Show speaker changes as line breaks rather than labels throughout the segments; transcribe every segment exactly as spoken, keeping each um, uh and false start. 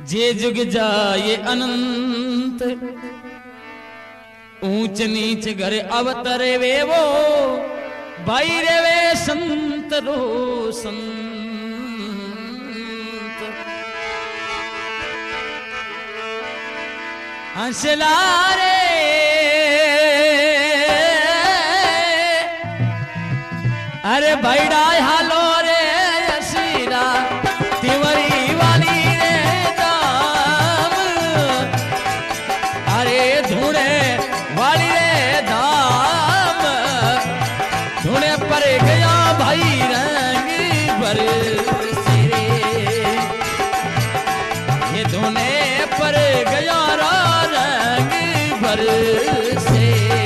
जे जुग जाए अनंत ऊंच नीच घर अवतरे वे वो भाई रे वे संत रो संत हंसला रे अरे भाईडा हालो रे असीरा तिवरी वाली रे दाम अरे धूणे वाली रे धाम धूणे पर गया भाई रंग भर सिरे ये धूणे पर गया रंग भर से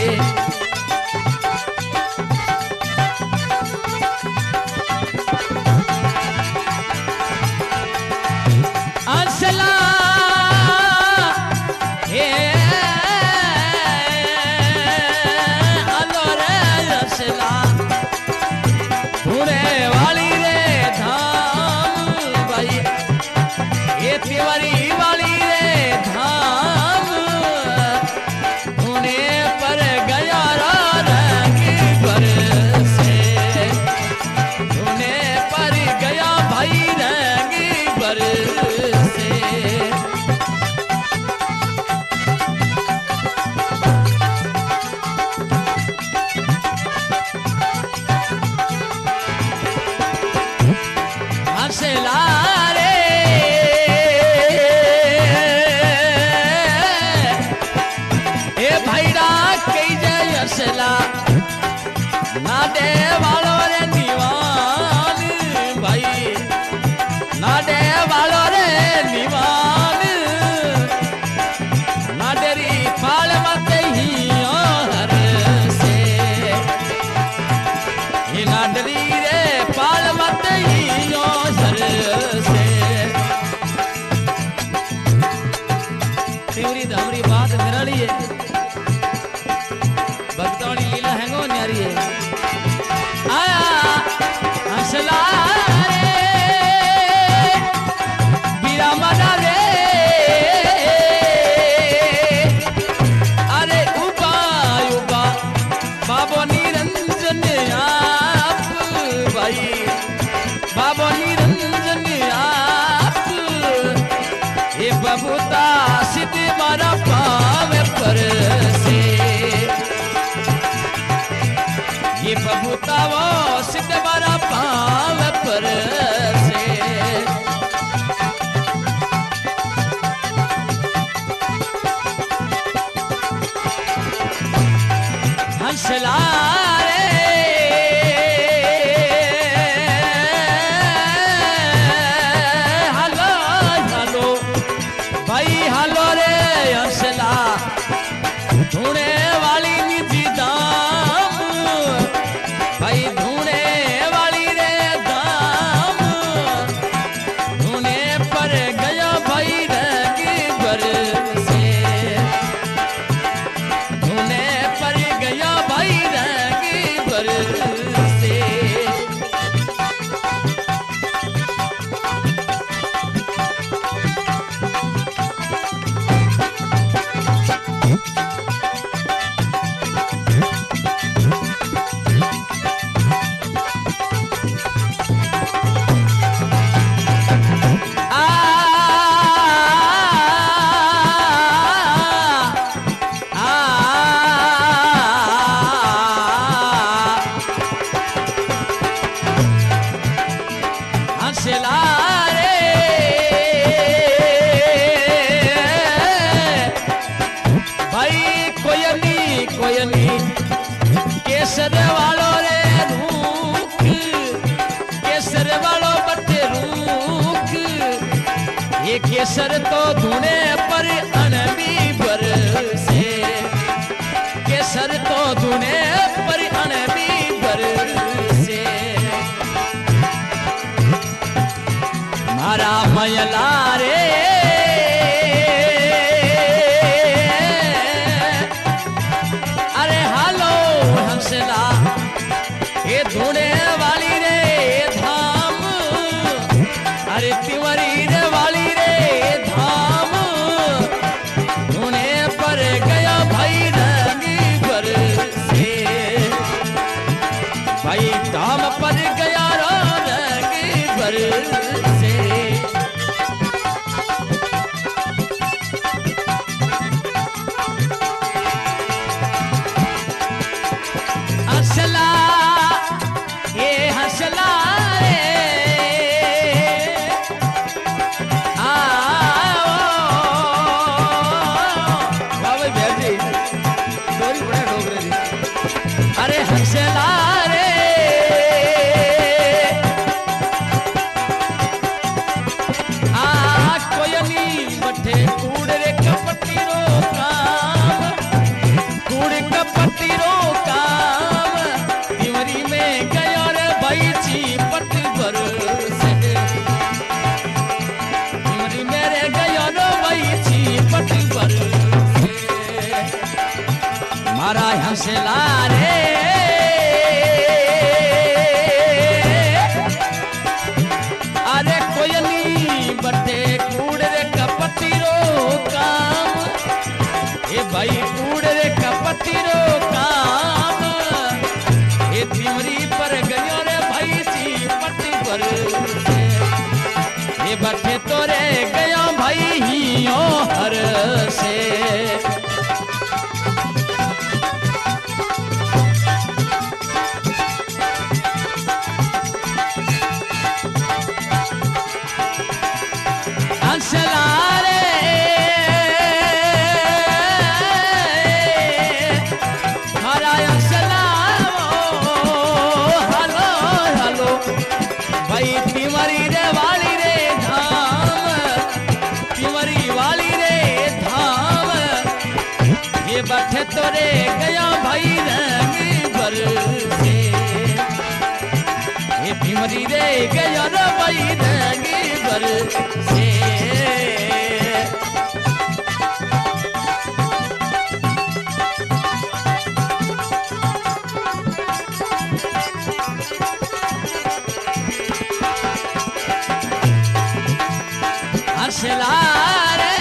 केसर तो धुने पर अनबी पर से केसर तो धुने पर अनबी पर से मारा मयला रे अरे हालो हंसला ये धुने वाली रे धाम अरे तिवरी रे वाली रे धाम से हंसला ये हंसला रे आओ बाबा बैठी डोरी बड़ा डोगरे दी अरे हंसला रे आ कोयली बठे कूड़ रे कपटी रो काम कूड़ कपटी रो काम तिवरी में गयो रे भाई ची पट पर से तिवरी मेरे गयो रे भाई ची पट पर से मारा हंसला रे अरे कोयली बटे कूड़ रे कपटी रो काम ए भाई कूड़ रे कपटी रो काम ए तिमरी पर गयो रे भाई ची पट्टी पर से ए बटे तोरे गयो भाई हियो हर से हंसला रे हरा हंसला हलो हलो भाई तिमरी रे वाली रे धाम तिमरी वाली रे धाम ये बैठे तोरे गया भाई रंग भर से ये तिमरी रे गया रे भाई रंग भर से हंसला रे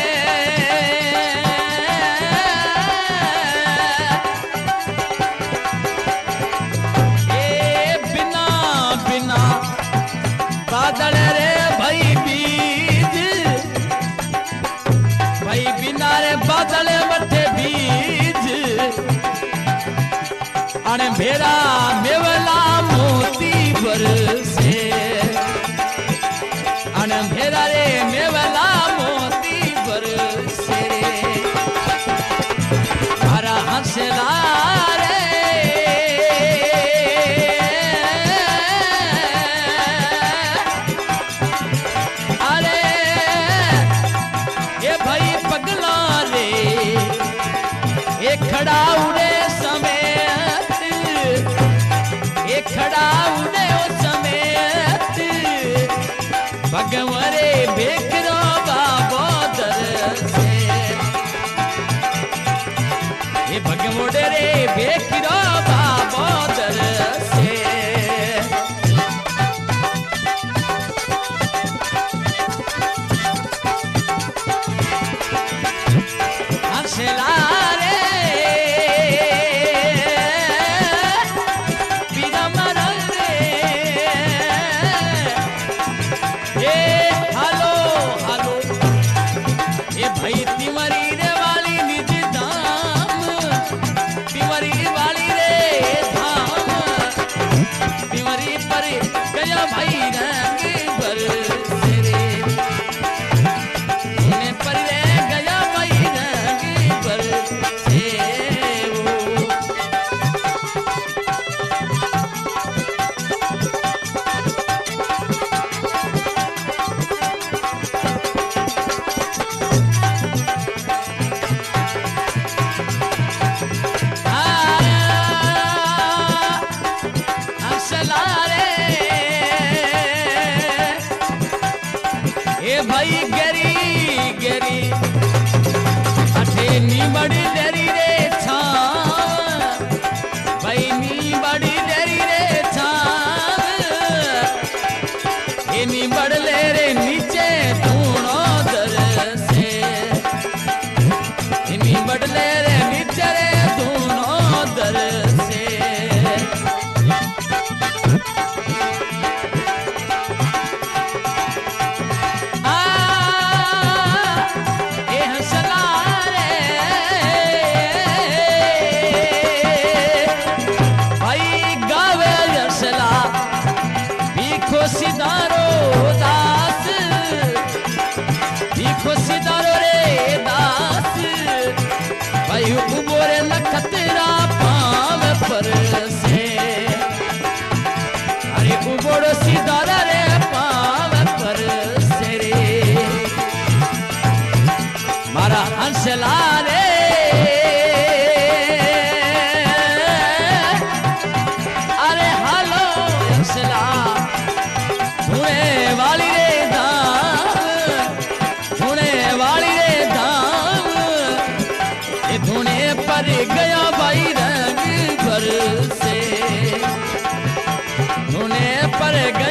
ए बिना बिना बादल रे भाई बीज भाई बिना रे बादल मथे बीज अने भेरा मेवला मोती बरसे अन भेरा रे मेवला मोती बरसे हरा हंसला रे अरे ये भाई पगला रे ये खड़ा उड़े समेत ये खड़ा उड़े समेत भगवरे बेकरो बाबो दर से ये भगवोड़े रे बेकरो बाबो दर से हंसला रे पीरा मरल रे ए हंसला रे अरे हालो हंसला धुने वाली रे धाम धुने वाली रे धाम ये धुने पर गया भाई रंग भर से धुने पर गया